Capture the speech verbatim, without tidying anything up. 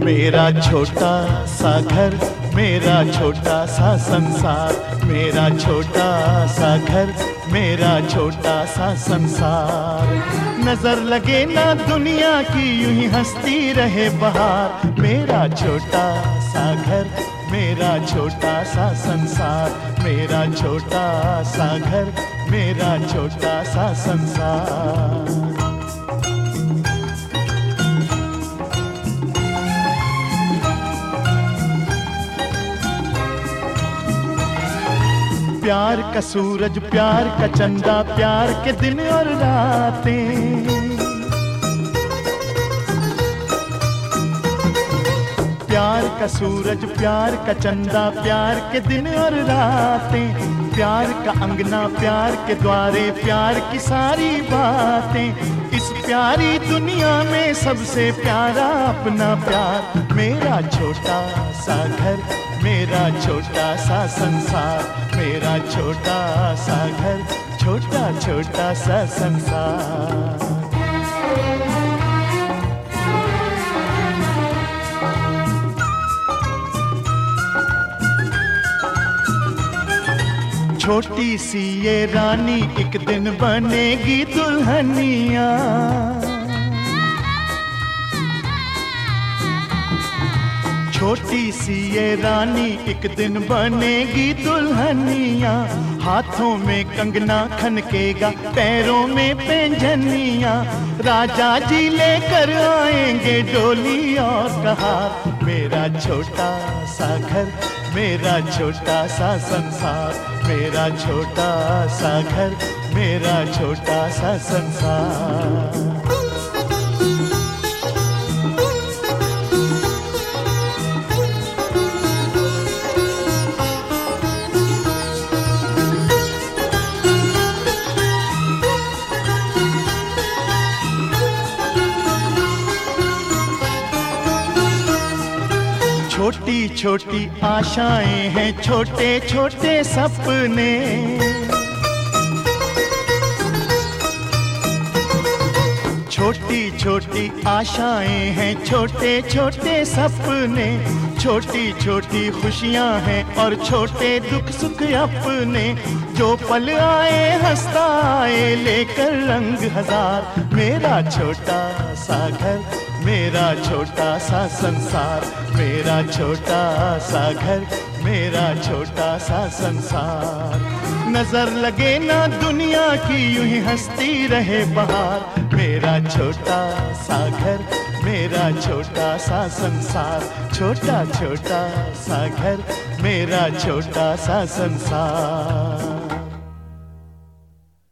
मेरा छोटा सा घर, मेरा छोटा सा संसार, मेरा छोटा सा घर, मेरा छोटा सा संसार। नजर लगे ना दुनिया की, यूं ही हंसती रहे बहार। मेरा छोटा सा घर, मेरा छोटा सा संसार, मेरा छोटा सा घर, मेरा छोटा सा संसार। प्यार का सूरज, प्यार का चंदा, प्यार के दिन और रातें। प्यार का सूरज, प्यार का चंदा, प्यार के दिन और रातें। प्यार का अंगना, प्यार के द्वारे, प्यार की सारी बातें। इस प्यारी दुनिया में सबसे प्यारा अपना प्यार। मेरा छोटा सा घर, मेरा छोटा सा संसार, मेरा छोटा सा घर, छोटा छोटा सा संसार। छोटी सी ये रानी एक दिन बनेगी दुल्हनिया। छोटी सी ये रानी एक दिन बनेगी दुल्हनिया। हाथों में कंगना खनकेगा, पैरों में पैंजनिया। राजा जी लेकर आएंगे डोली और कहार। मेरा छोटा सा घर, मेरा छोटा सा संसार, मेरा छोटा सा घर, मेरा छोटा सा संसार। छोटी छोटी आशाएं हैं, छोटे छोटे सपने। छोटी छोटी आशाएं हैं, छोटे छोटे सपने। छोटी छोटी खुशियां हैं और छोटे दुख सुख अपने। जो पल आए हंसता आए लेकर रंग हजार। मेरा छोटा सा घर, मेरा छोटा सा संसार, मेरा छोटा सा घर, मेरा छोटा सा संसार। नजर लगे ना दुनिया की, यूं ही हंसती रहे बहार। मेरा छोटा सा घर, मेरा छोटा सा संसार, छोटा छोटा सा घर, मेरा छोटा सा संसार।